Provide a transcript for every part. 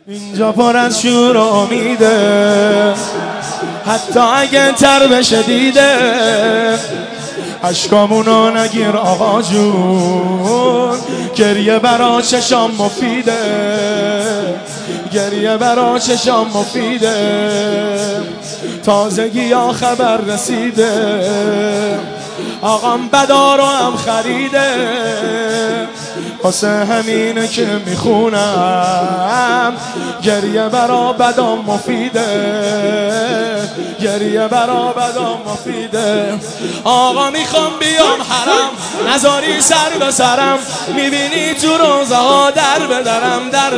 اینجا پر از شور و امیده، حتی اگه تر بشه دیده. اشکامونو نگیر آقا جون، گریه برا چشام مفیده، گریه برا چشام مفیده. تازگی ها خبر رسیده، آقام بدارو هم خریده. واسه همینه که میخونم گریه برا بدام مفیده، گریه برا بدام مفیده. آقا میخوام بیام حرم، نذاری سر به سرم، میبینی تو روزه ها در بدرم، در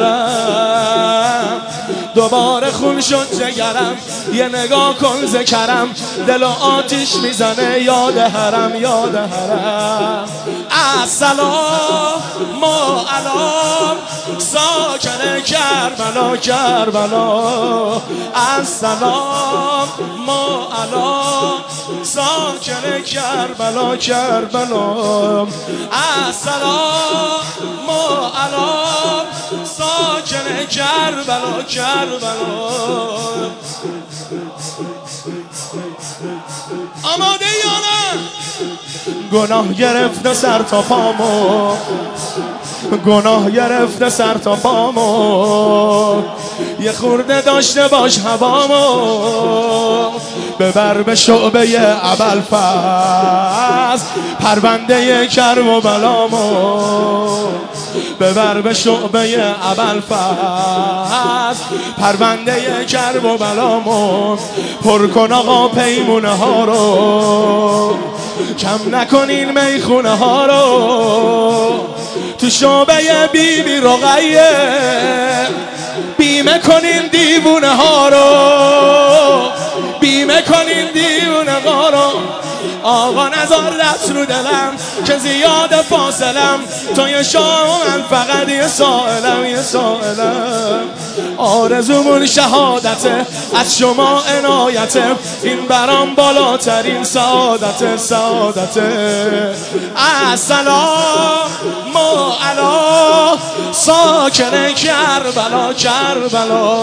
بدرم. دوباره خون شد جگرم، یه نگاه کن ذکرم، دل و آتیش میزنه یاد حرم، یاد حرم. السلام علام ساکن کربلا، کربلا. السلام علام ساکن کربلا، کربلا. السلام علام ساکن کربلا، کربلا. آماده یا نه؟ گناه گرفته سر تا پامو، گناه گرفته سر تا پامو. یه خورده داشته باش هوامو، ببر به شعبه ابوالفضل پرونده کرب و بلامو. ببر به شعبه ابوالفضل پرونده کرب و بلامو. پر کن آقا پیمونه ها رو، کم نکنین میخونه ها رو. تو شعبه بیبی رقیه بیمه کنین دیوونه ها رو، بیمه کنین دیوونه ها رو. آقا نزار دست رو دلم که زیاد فاصلم، تو یه شام من فقط یه سائلم، یه سائلم. آرزومون شهادته، از شما عنایته، این برام بالاترین سعادته، سعادته. السلام علی ساکن کربلا، کربلا.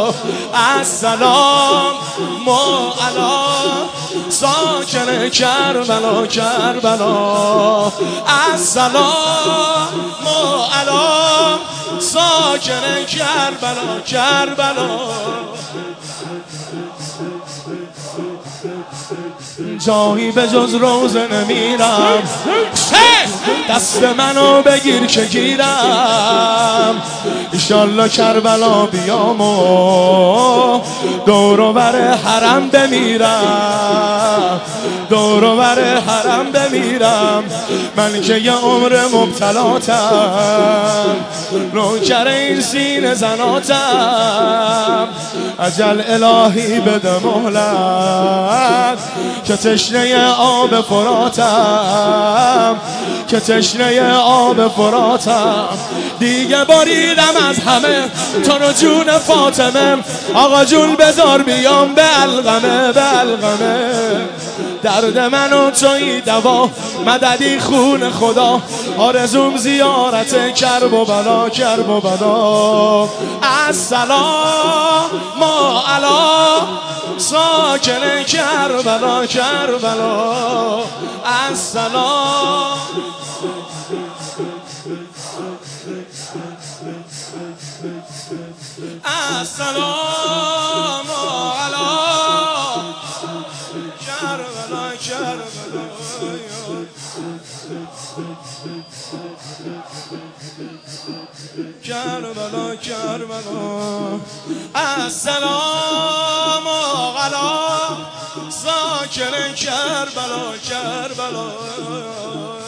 السلام علی ساکن کربلا، کربلا. السلام علی ساکن کربلا، کربلا. جایی به جز روزه نمیرم، دست منو بگیر که گیرم. ایشالله کربلا بیام و دور و بر حرم بمیرم، دور و بر حرم بمیرم. من که یه عمر مبتلاتم، نوکر این سینه زناتم. عجل الهی بده مهلت که تشنه آب فراتم، که تشنه آب فراتم. دیگه باریدم از همه تو رو جون فاطمه. آقا جون بذار بیام به القمه، به القمه. درد منو توی دوا، مددی خون خدا. آرزوم زیارت کرب و بلا، کرب و بلا. السلام علی ساکن کربلا، کربلا. السلام. السلام علی کربلا، کربلا. کربلا، کربلا. السلام علی ساکن کربلا، کربلا.